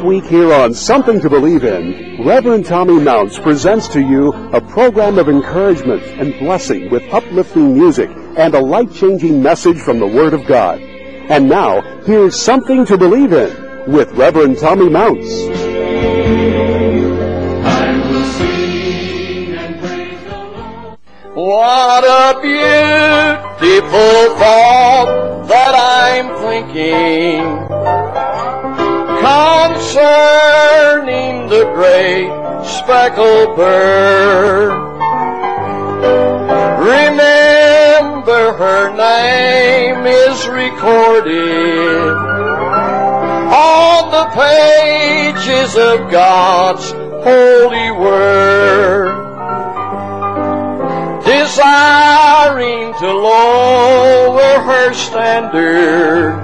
week here on Something to Believe In, Reverend Tommy Mounts presents to you a program of encouragement and blessing with uplifting music and a life-changing message from the Word of God. And now, here's Something to Believe In with Reverend Tommy Mounts. I will sing and praise the Lord. What a beautiful thought that I'm thinking concerning the great speckled bird. Remember, her name is recorded on the pages of God's holy word. Desiring to lower her standard,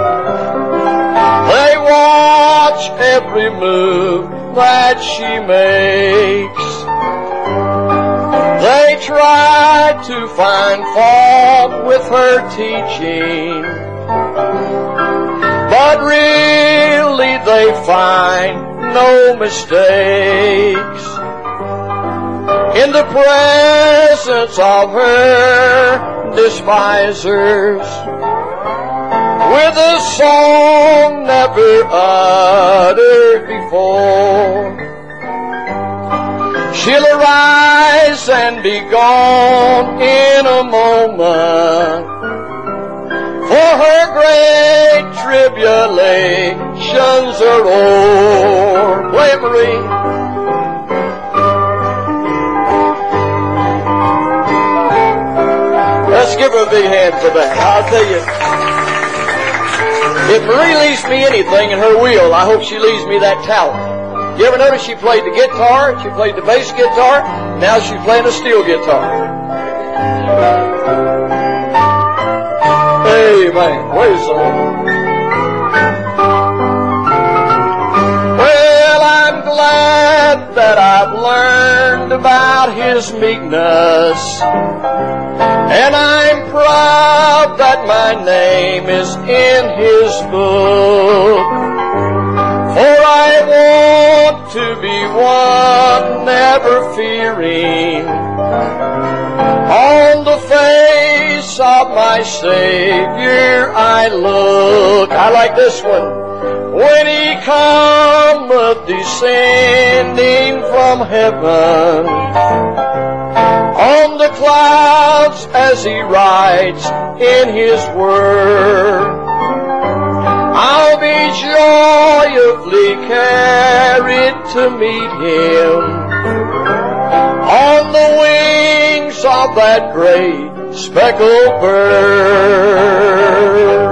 they watch every move that she makes. They try to find fault with her teaching, but really they find no mistakes. In the presence of her despisers, with a song never uttered before, she'll arise and be gone in a moment, for her great tribulations are o'er. Play it, Marie. Let's give her a big hand for that. I'll tell you, if Marie leaves me anything in her will, I hope she leaves me that talent. You ever notice she played the guitar, she played the bass guitar, now she's playing a steel guitar. Amen. Praise the Lord. Well, I'm glad that I've learned about His meekness, and I'm proud that my name is in His book. For I want to be one never fearing on the face of my Savior I look. I like this one. When He cometh descending from heaven on the clouds as He rides in His word, I'll be joyfully carried to meet Him on the wings of that great speckled bird.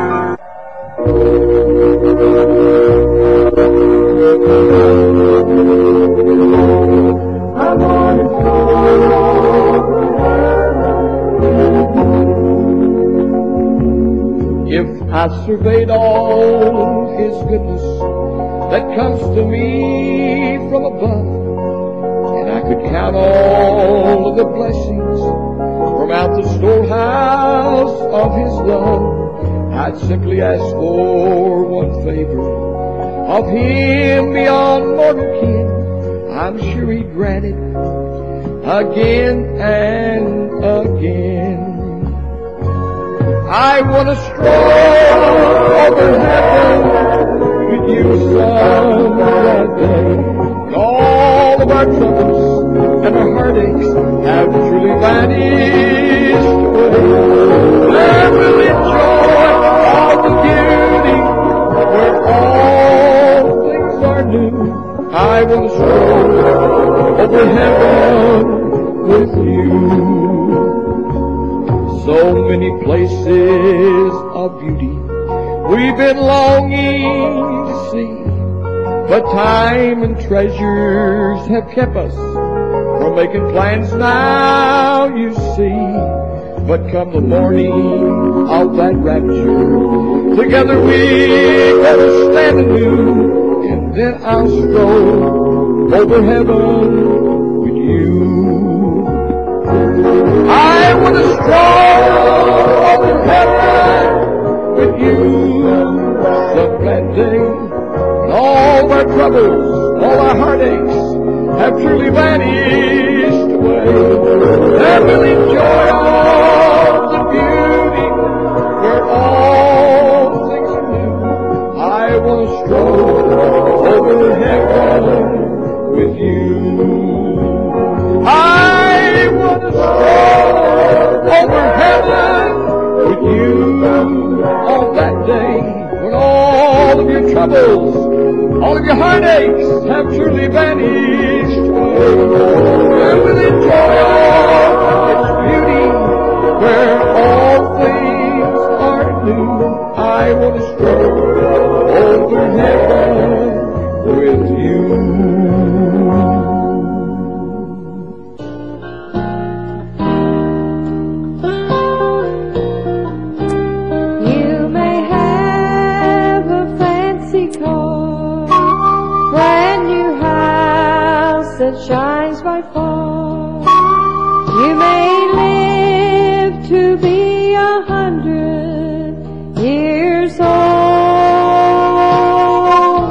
I want to go. If I surveyed all His goodness that comes to me from above, and I could count all of the blessings from out the storehouse of His love, I'd simply ask for one favor of Him beyond mortal ken. I'm sure He'd grant it again and again. I want to stroll over heaven with you some bright day. And all of our troubles and our heartaches have truly vanished away. There we'll enjoy all the beauty where all things are new. I want to stroll over heaven with you. So many places of beauty we've been longing to see, but time and treasures have kept us from making plans now, you see. But come the morning of that rapture, together we're gonna stand anew, and then I'll stroll over heaven with you. I want to stroll over heaven with you some glad day. And all troubles, all our heartaches have truly vanished away, and we'll enjoy all the beauty where all things are new. I want to stroll over heaven with you. I want to stroll over heaven with you on that day when all of your troubles, all of your heartaches have truly vanished away. And we'll enjoy all its beauty where all things are new. I want to stroll over heaven with you. That shines by far. You may live to be 100 years old,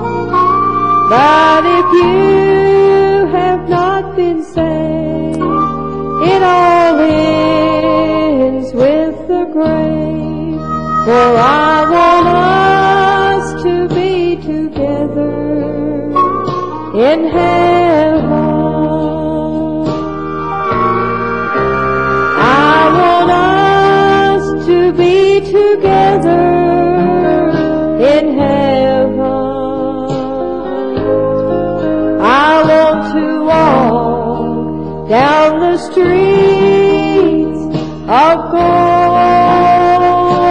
but if you have not been saved, it all ends with the grave. For I want us to be together in heaven. Together in heaven, I want to walk down the streets of gold.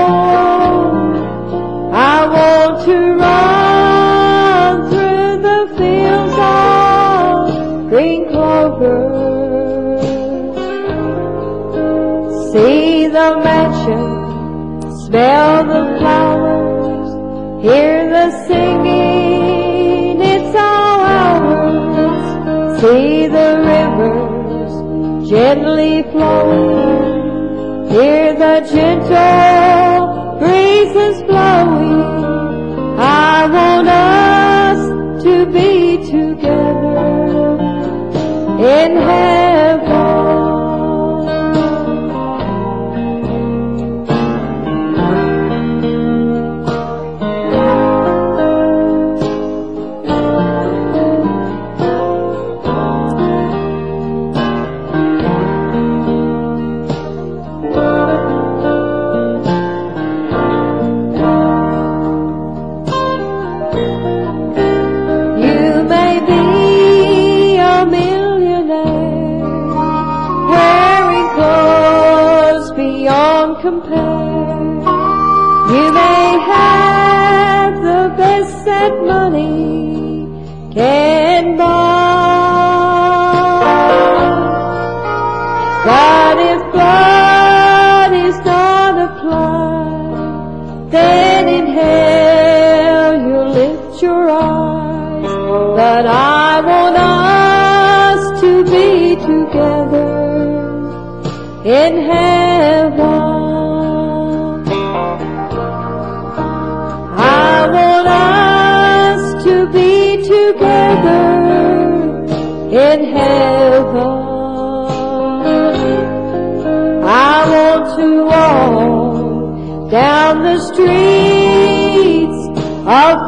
I want to run through the fields of green clover, see the mansion, smell the flowers, hear the singing, it's all ours. See the rivers gently flowing, hear the gentle breezes blowing. I want us to be together in heaven. Compare. You may have the best that money can buy, but if blood is not applied, then in hell you'll lift your eyes. But I want us to be together in heaven. In heaven, I want to walk down the streets of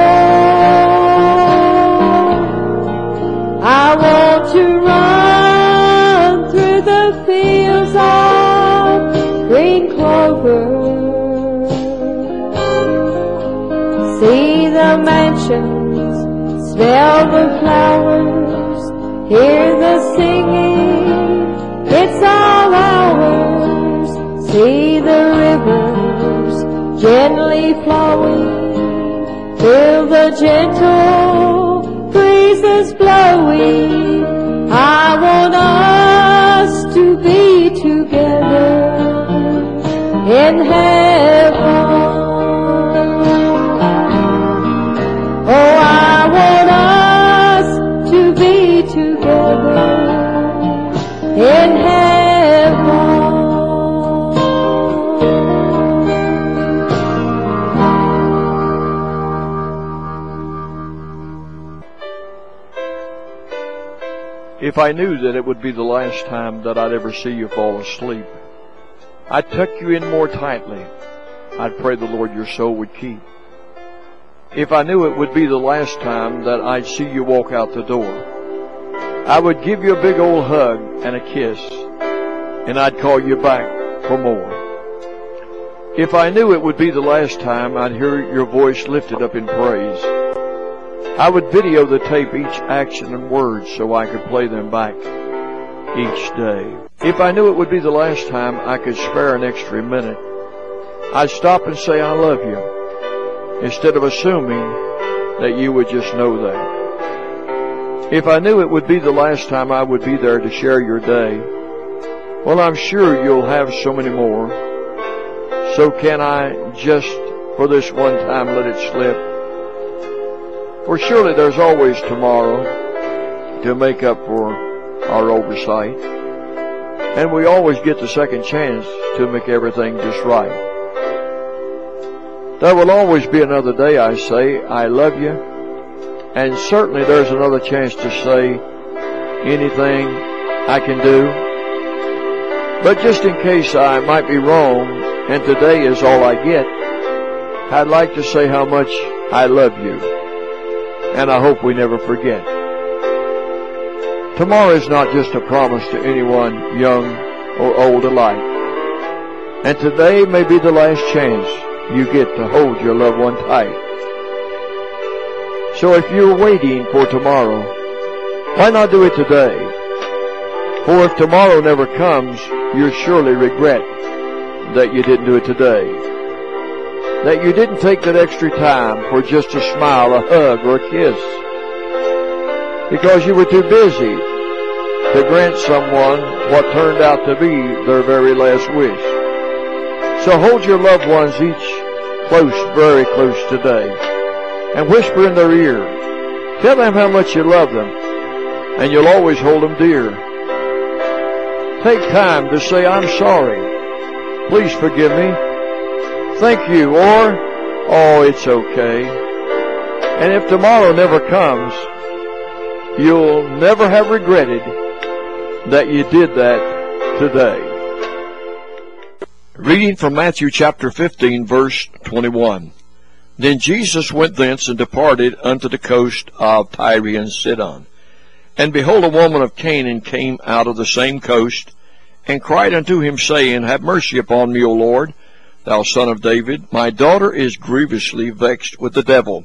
gold. I want to run through the fields of green clover, see the mansions, smell the flowers, hear the singing, it's all ours. See the rivers gently flowing, feel the gentle breezes blowing. I want us to be together in heaven. Oh, I want us to be together in heaven. If I knew that it would be the last time that I'd ever see you fall asleep, I'd tuck you in more tightly. I'd pray the Lord your soul would keep. If I knew it would be the last time that I'd see you walk out the door, I would give you a big old hug and a kiss, and I'd call you back for more. If I knew it would be the last time I'd hear your voice lifted up in praise, I would video the tape each action and word so I could play them back each day. If I knew it would be the last time I could spare an extra minute, I'd stop and say I love you, instead of assuming that you would just know that. If I knew it would be the last time I would be there to share your day, well, I'm sure you'll have so many more. So can I just, for this one time, let it slip? For surely there's always tomorrow to make up for our oversight. And we always get the second chance to make everything just right. There will always be another day, I say, I love you. And certainly there's another chance to say anything I can do. But just in case I might be wrong, and today is all I get, I'd like to say how much I love you. And I hope we never forget. Tomorrow is not just a promise to anyone, young or old alike. And today may be the last chance you get to hold your loved one tight. So if you're waiting for tomorrow, why not do it today? For if tomorrow never comes, you'll surely regret that you didn't do it today. That you didn't take that extra time for just a smile, a hug, or a kiss. Because you were too busy to grant someone what turned out to be their very last wish. So hold your loved ones each close, very close today, and whisper in their ear. Tell them how much you love them, and you'll always hold them dear. Take time to say, I'm sorry. Please forgive me. Thank you, or, oh, it's okay. And if tomorrow never comes, you'll never have regretted that you did that today. Reading from Matthew chapter 15, verse 21. Then Jesus went thence and departed unto the coast of Tyre and Sidon. And behold, a woman of Canaan came out of the same coast, and cried unto him, saying, Have mercy upon me, O Lord, thou son of David. My daughter is grievously vexed with the devil.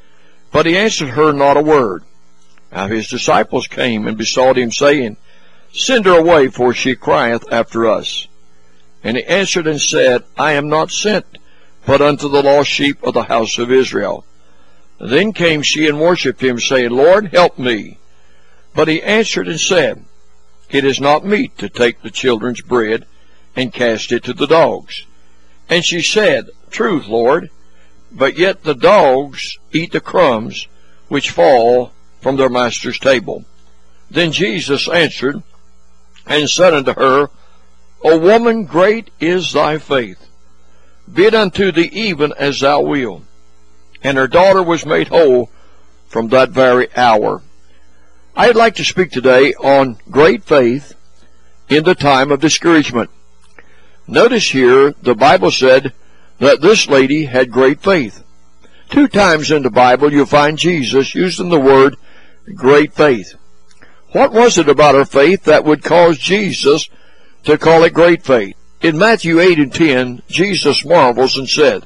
But he answered her not a word. Now his disciples came and besought him, saying, Send her away, for she crieth after us. And he answered and said, I am not sent, but unto the lost sheep of the house of Israel. Then came she and worshipped him, saying, Lord, help me. But he answered and said, It is not meet to take the children's bread and cast it to the dogs. And she said, Truth, Lord, but yet the dogs eat the crumbs which fall from their master's table. Then Jesus answered and said unto her, O woman, great is thy faith. Be it unto thee even as thou wilt. And her daughter was made whole from that very hour. I'd like to speak today on great faith in the time of discouragement. Notice here, the Bible said that this lady had great faith. 2 times in the Bible you'll find Jesus using the word great faith. What was it about her faith that would cause Jesus to call it great faith? In Matthew 8 and 10, Jesus marvels and said,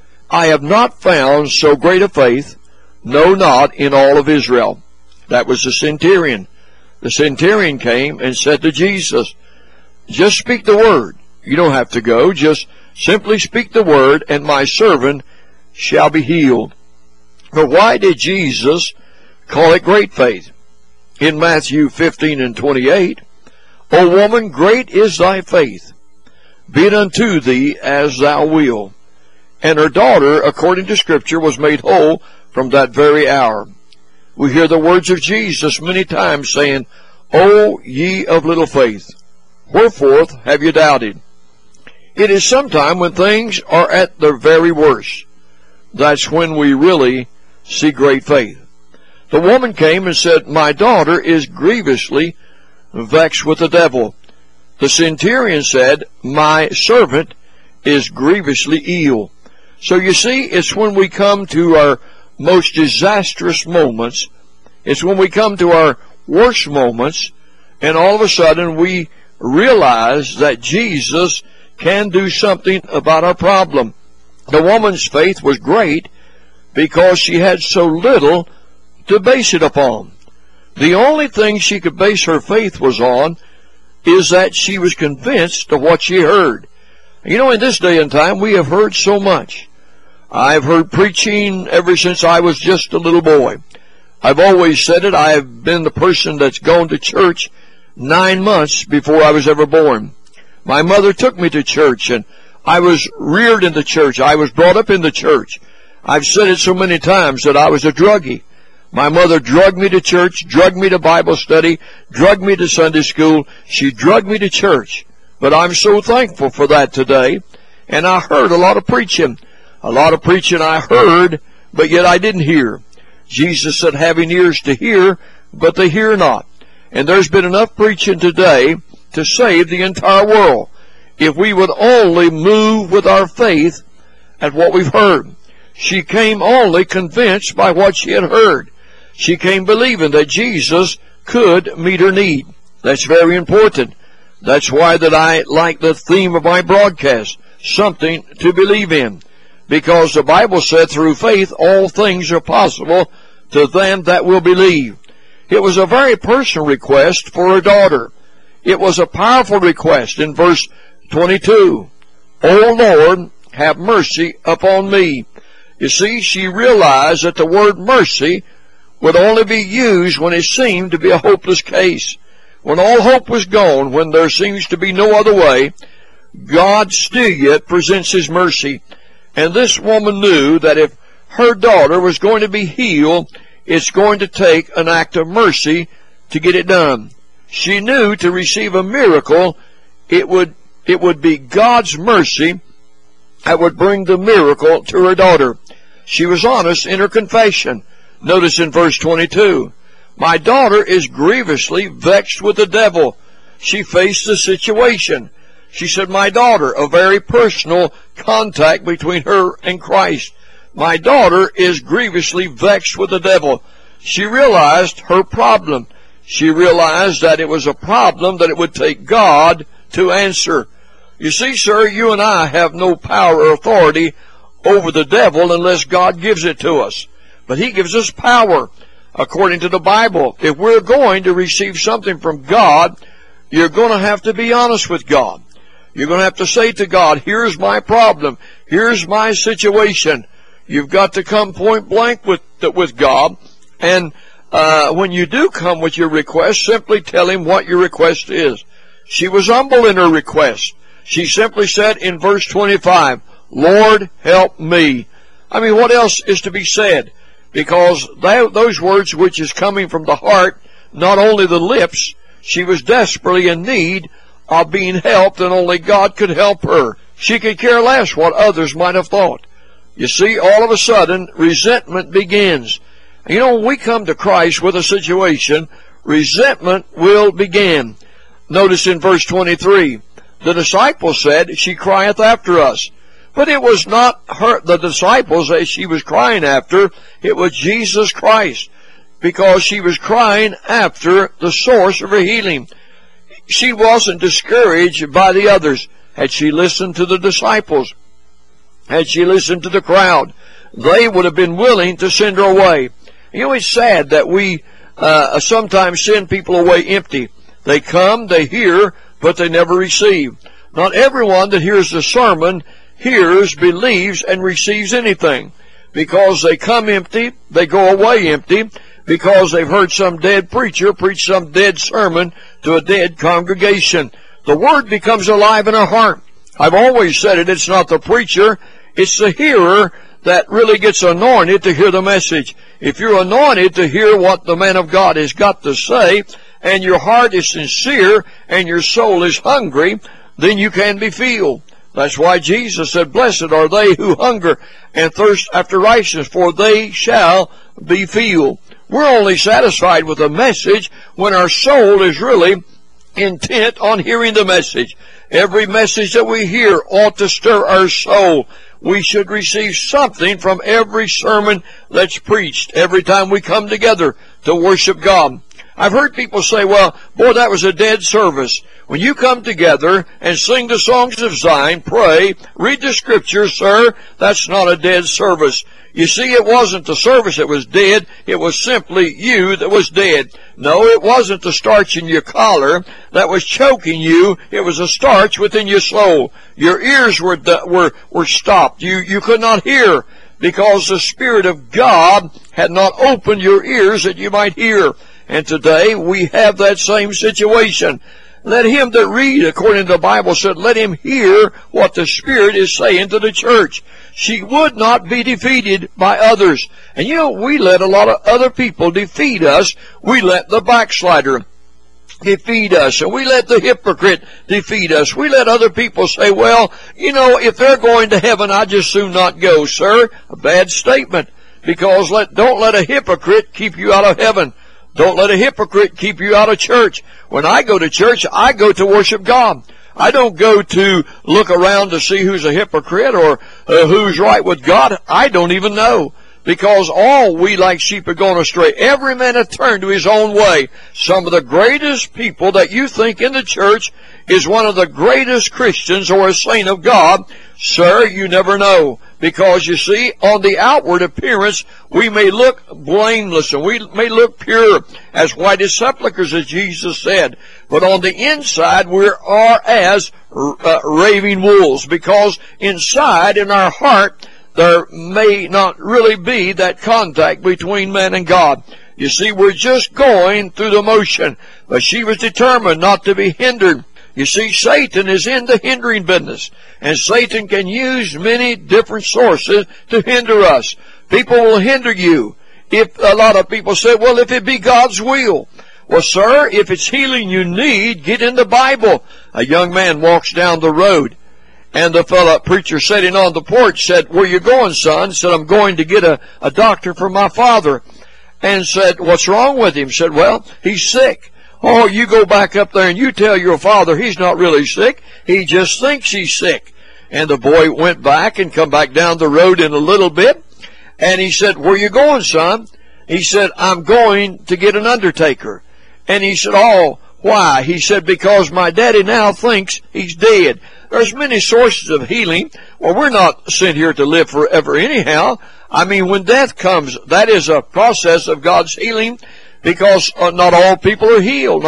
I have not found so great a faith, no, not in all of Israel. That was the centurion. The centurion came and said to Jesus, just speak the word. You don't have to go. Just simply speak the word, and my servant shall be healed. But why did Jesus call it great faith? In Matthew 15 and 28, O woman, great is thy faith. Be it unto thee as thou wilt. And her daughter, according to Scripture, was made whole from that very hour. We hear the words of Jesus many times saying, O ye of little faith, wherefore have you doubted? It is sometime when things are at their very worst. That's when we really see great faith. The woman came and said, "My daughter is grievously vexed with the devil." The centurion said, "My servant is grievously ill." So you see, it's when we come to our most disastrous moments, it's when we come to our worst moments, and all of a sudden we realize that Jesus can do something about our problem. The woman's faith was great because she had so little to base it upon. The only thing she could base her faith was on is that she was convinced of what she heard. You know, in this day and time, we have heard so much. I've heard preaching ever since I was just a little boy. I've always said it. I've been the person that's gone to church 9 months before I was ever born. My mother took me to church, and I was reared in the church. I was brought up in the church. I've said it so many times that I was a druggie. My mother drugged me to church, drugged me to Bible study, drugged me to Sunday school. She drugged me to church. But I'm so thankful for that today. And I heard a lot of preaching. A lot of preaching I heard, but yet I didn't hear. Jesus said, having ears to hear, but they hear not. And there's been enough preaching today to save the entire world, if we would only move with our faith at what we've heard. She came only convinced by what she had heard. She came believing that Jesus could meet her need. That's very important. That's why that I like the theme of my broadcast, something to believe in. Because the Bible said through faith all things are possible to them that will believe. It was a very personal request for her daughter. It was a powerful request in verse 22. "O Lord, have mercy upon me." You see, she realized that the word mercy would only be used when it seemed to be a hopeless case. When all hope was gone, when there seems to be no other way, God still yet presents His mercy. And this woman knew that if her daughter was going to be healed, it's going to take an act of mercy to get it done. She knew to receive a miracle, it would be God's mercy that would bring the miracle to her daughter. She was honest in her confession. Notice in verse 22, "My daughter is grievously vexed with the devil." She faced the situation. She said, "My daughter," a very personal contact between her and Christ. "My daughter is grievously vexed with the devil." She realized her problem. She realized that it was a problem that it would take God to answer. You see, sir, you and I have no power or authority over the devil unless God gives it to us. But He gives us power. According to the Bible, if we're going to receive something from God, you're going to have to be honest with God. You're going to have to say to God, "Here's my problem. Here's my situation." You've got to come point blank with God. And when you do come with your request, simply tell Him what your request is. She was humble in her request. She simply said in verse 25, "Lord, help me." I mean, what else is to be said? Because those words which is coming from the heart, not only the lips, she was desperately in need of being helped, and only God could help her. She could care less what others might have thought. You see, all of a sudden, resentment begins. You know, when we come to Christ with a situation, resentment will begin. Notice in verse 23, the disciples said, "She crieth after us." But it was not the disciples that she was crying after, it was Jesus Christ, because she was crying after the source of her healing. She wasn't discouraged by the others. Had she listened to the disciples, had she listened to the crowd, they would have been willing to send her away. You know, it's sad that we sometimes send people away empty. They come, they hear, but they never receive. Not everyone that hears the sermon hears, believes, and receives anything. Because they come empty, they go away empty, because they've heard some dead preacher preach some dead sermon to a dead congregation. The Word becomes alive in our heart. I've always said it, it's not the preacher, it's the hearer that really gets anointed to hear the message. If you're anointed to hear what the man of God has got to say, and your heart is sincere, and your soul is hungry, then you can be filled. That's why Jesus said, "Blessed are they who hunger and thirst after righteousness, for they shall be filled." We're only satisfied with a message when our soul is really intent on hearing the message. Every message that we hear ought to stir our soul. We should receive something from every sermon that's preached every time we come together to worship God. I've heard people say, well, boy, that was a dead service. When you come together and sing the songs of Zion, pray, read the scriptures, sir, that's not a dead service. You see, it wasn't the service that was dead. It was simply you that was dead. No, it wasn't the starch in your collar that was choking you. It was a starch within your soul. Your ears were stopped. You could not hear because the Spirit of God had not opened your ears that you might hear. And today we have that same situation. Let him that read, according to the Bible said, let him hear what the Spirit is saying to the church. She would not be defeated by others. And you know, we let a lot of other people defeat us. We let the backslider defeat us, and we let the hypocrite defeat us. We let other people say, well, you know, if they're going to heaven, I'd just soon not go, sir. A bad statement, because don't let a hypocrite keep you out of heaven. Don't let a hypocrite keep you out of church. When I go to church, I go to worship God. I don't go to look around to see who's a hypocrite or who's right with God. I don't even know. Because all we like sheep are going astray. Every man hath turned to his own way. Some of the greatest people that you think in the church is one of the greatest Christians or a saint of God. Sir, you never know. Because you see, on the outward appearance, we may look blameless and we may look pure, as white as sepulchres, as Jesus said. But on the inside, we are as raving wolves. Because inside, in our heart, there may not really be that contact between man and God. You see, we're just going through the motion. But she was determined not to be hindered. You see, Satan is in the hindering business. And Satan can use many different sources to hinder us. People will hinder you. If a lot of people say, well, if it be God's will. Well, sir, if it's healing you need, get in the Bible. A young man walks down the road. And the fellow preacher sitting on the porch said, where you going, son? Said, I'm going to get a doctor for my father. And said, what's wrong with him? Said, well, he's sick. Oh, you go back up there and you tell your father he's not really sick. He just thinks he's sick. And the boy went back and come back down the road in a little bit. And he said, where you going, son? He said, I'm going to get an undertaker. And he said, oh, why? He said, because my daddy now thinks he's dead. There's many sources of healing. Well, we're not sent here to live forever anyhow. I mean, when death comes, that is a process of God's healing, because not all people are healed.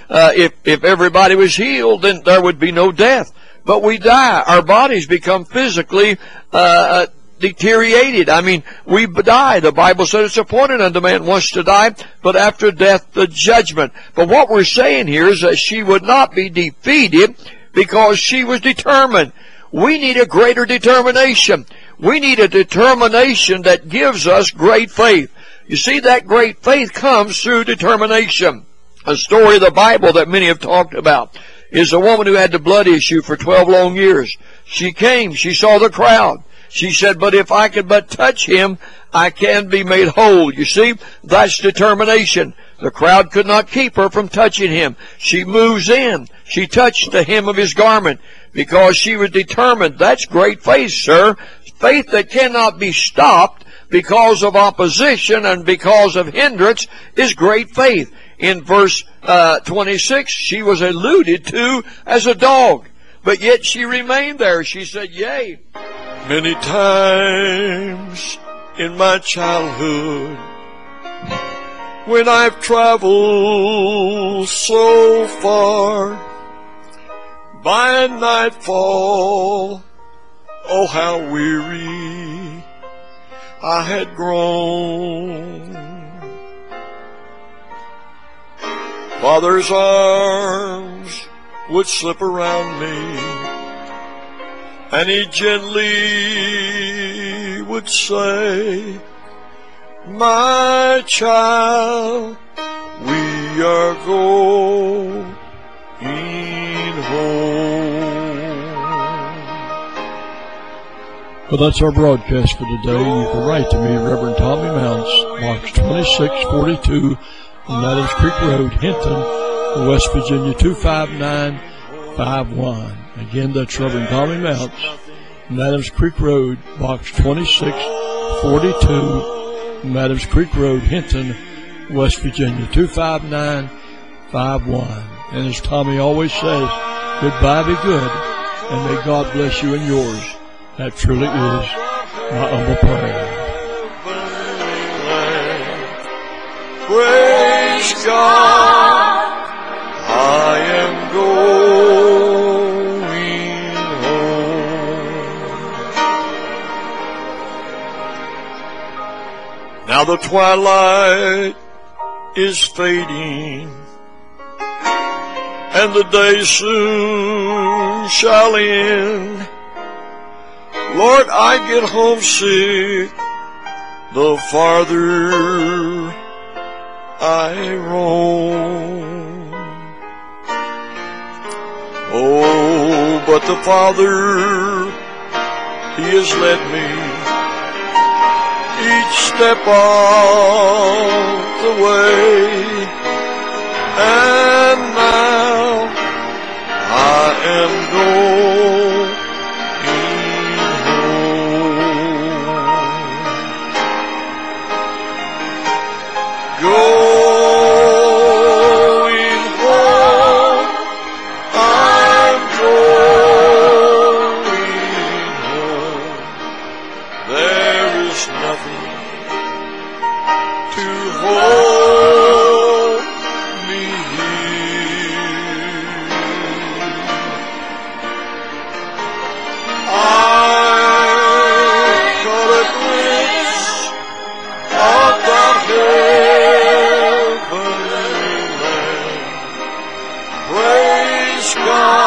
If everybody was healed, then there would be no death. But we die. Our bodies become physically deteriorated. I mean, we die. The Bible says it's appointed unto man once to die, but after death the judgment. But what we're saying here is that she would not be defeated because she was determined. We need a greater determination. We need a determination that gives us great faith. You see, that great faith comes through determination. A story of the Bible that many have talked about is a woman who had the blood issue for 12 long years. She came, she saw the crowd. She said, but if I could but touch him, I can be made whole. You see, that's determination. The crowd could not keep her from touching him. She moves in. She touched the hem of his garment because she was determined. That's great faith, sir. Faith that cannot be stopped because of opposition and because of hindrance is great faith. In verse 26, she was alluded to as a dog, but yet she remained there. She said, yea. Many times in my childhood, when I've traveled so far, by nightfall, oh how weary I had grown. Father's arms would slip around me, and he gently would say, my child, we are going home. Well, that's our broadcast for today. You can write to me, Reverend Tommy Mounts, Box 2642, on Adams Creek Road, Hinton, West Virginia 25951. Again, that's Reverend Tommy Mounts, on Adams Creek Road, Box 2642, Adams Creek Road, Hinton, West Virginia 25951. And as Tommy always says, goodbye, be good, and may God bless you and yours. That truly is my humble prayer. Praise God, I am going home. Now the twilight is fading, and the day soon shall end. Lord, I get homesick the farther I roam. Oh, but the Father, He has led me each step of the way, and now I am going home. I'm going home. There is nothing to hold me here. I caught a glimpse of the heavenly land. Praise God.